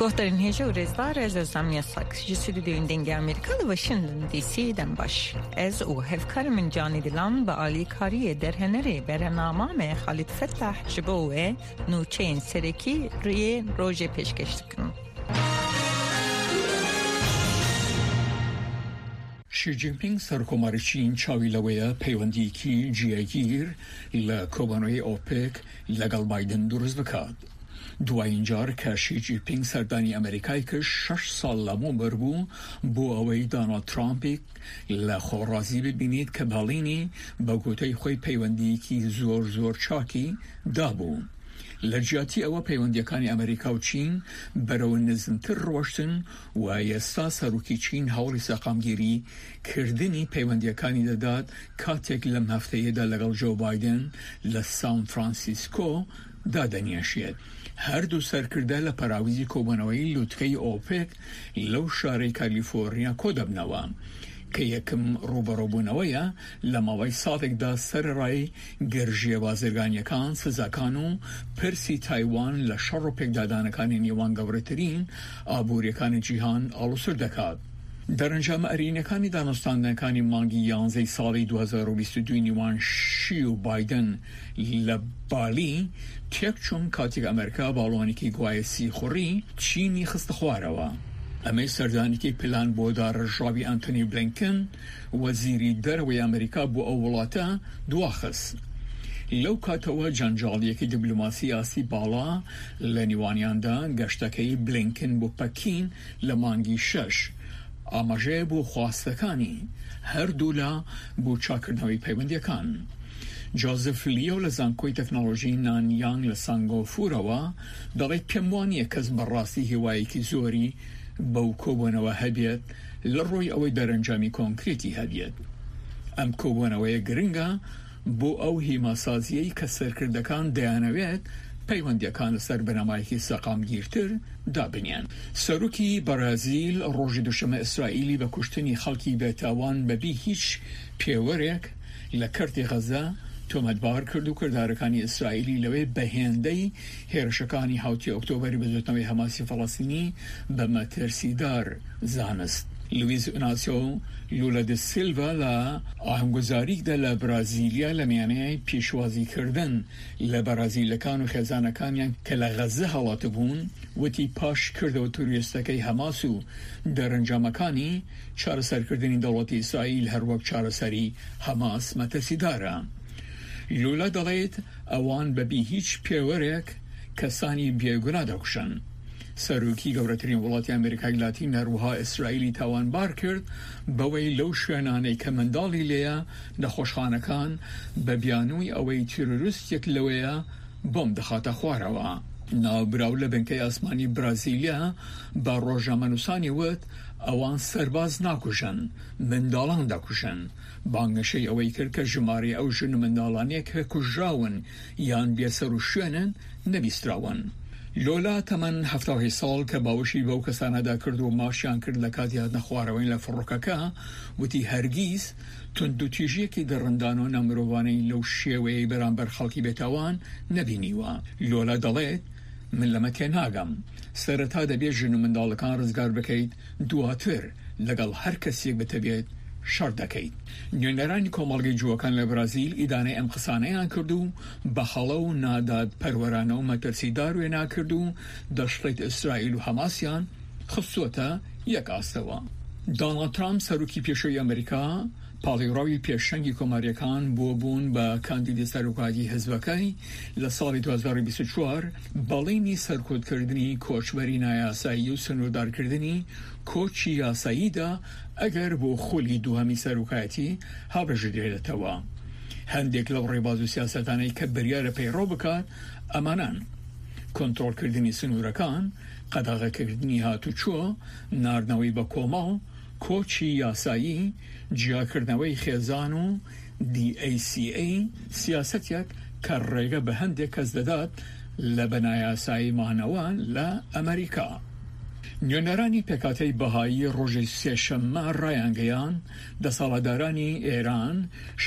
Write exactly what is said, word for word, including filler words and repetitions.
گفترین هیچ ورزدار از زمین ساکس جسد دوین دنگ امریکا و واشنطن دی سی دم باش از او هفکر من جانی دلان با عالی کاری در هنری برنامه خالد فتح جبوه نوچین سرکی روی روژ پیشکش کن. شی جین پینگ سرکوماری چین چاوی لویا پیوندی کی جیگیر لکوبانوی اوپک لگال بایدن درست بکاد. دوایین جار که شی جین پینگ سردانی امریکایی که شش سال لامون بربو بو اوی دانالد ترامپی لخورازی ببینید که بالینی با گوتای خوی پیوندی کی زور زور چاکی دابو. لجاتی او پیوندیکانی امریکا و چین برای نزدیکتر روشتن و ایستا سروکی چین حالی ساقامگیری کردنی پیوندیکانی داداد کاتک لم هفته دا لگل جو بایدن لسان فرانسیسکو دادنیاشید. هر دو سرکرده لپراویزی کوبانوی لوتکی اوپک لو شاری کالیفورنیا کدب نوام که یکم روبرو بونویا لماوی صادق دا سر رای گرژی بازرگانیکان سزاکانو پرسی تایوان لشر و پک دادانکانی نیوان گورترین آبوریکان جیهان آلوسر دکاد. در انجام ارینکانی دانستاندنکانی مانگی یانزه سالی دو هزار و بیست و دو نیوان شیو بایدن لبالی تیک چون کاتیک امریکا بالوانی که گوای سی خوری چینی خستخواروا. امی سردانی که پلان بودار جاوی انتونی بلینکن وزیری دروی امریکا بو اولاتا دواخست. لو کاتوا جنجالی که دیپلماسی آسی بالا لنیوانیان دا گشتکی بلینکن بو پکین لمانگی شش. آماجه بو خواستکانی هر دولا بو چاکرنوی پیوندیکان. جوزف لیو لزانکوی تکنولوژی نانیان لسانگو فوروا داغی پیموانی کز براستی هوایی که زوری باو کوبانوا هبیت لروی اوی در انجامی کنکریتی هبیت. ام کوبانوای گرنگا بو او هیما سازیهی که سرکردکان دیانویت پیوندیکان سر بنامایی که ساقام گیرتر دابنیان. سروکی برازیل روژ دوشم اسرائیلی و کشتنی خلکی بتاوان ببی هیچ پیورک لکرتی غزه تومتبار کردو کردارکانی اسرائیلی لوی بهندهی هرشکانی هاوتی اکتوبری بزرگنوی حماسی فلسطینی به مترسیدار زانست. لویز اناسیو لولا د سیلوا لا آهنگزاری ده لبرازیلیا لمیانه پیشوازی کردن لبرازیلکان و خزانکانیان که لغزه حالات بون و تی پاش کرده و توریستکی حماسو در انجامکانی چار سر کردنی دولت اسرائیل هر وقت چار سری حماس مترسیداره. لولا دلیت اوان ببی هیچ پیورک کسانی بیگناه دکشن. سروکی گورترین ولایت امریکای لاتین روها اسرائیلی توان بار کرد بوی لو شوانانه که مندالی لیا نخوشخانکان ببیانوی اوی تروریست یک لویا بوم دخات خواروا. ناو براو لبنکه اسمانی برازیلیا با روژامنوسانی ود اوان سرباز ناکوشن مندالان داکوشن بانگشه اوی کرد که جماری او جن مندالانی که کجاون یان بیسر و شوانن نبیستراون. لولا تمن هفته سال که باوشی باو کسانه دا کرد و ماشیان کرد لکاتیات نخواروین لفروکاکا و تی هرگیز تندو تیجی که در رندانو نمروانی لو شیوی برانبر خلقی بتاوان نبینیوا. لولا دلیت من لمکه ناگم سرطا دبیه جنو من دالکان رزگار بکید دواتر لگل هر کسی بتبید شرط دکید. نیونرانی کمالگی جوکان لبرازیل ایدانه ام قصانه آن کردو بخالو ناداد پرورانو مترسیدارو نا کردو دشتیت اسرائیل و حماسیان خصوصا یک آستوا. دونالد ترامپ سروکی پیشوی امریکا پالیروی پیشنگی کماریکان بوبون با کاندید سروکاتی حزبکی لسال دو هزار و بیست و چهار بالینی سرکود کردنی کوچبری نیاسایی و سنودار کردنی کوچی یاسایی دا اگر بو خولی دو همی سروکاتی ها بجدیده توا. هندیک لو ریبازو سیاستانه که بریار پیرو بکاد امانان کنترل کردنی سنورکان قداغه کردنی ها تو چو ناردنوی با کوماو کوچی یاسایی جیا کردنوی خیزانو دی ای سی ای سیاست یک کررگه به هنده کز داداد لبنای یاسایی مانوان لامریکا. نیونرانی پکاتی بهایی روژ سیشم رایانگیان دسالدارانی ایران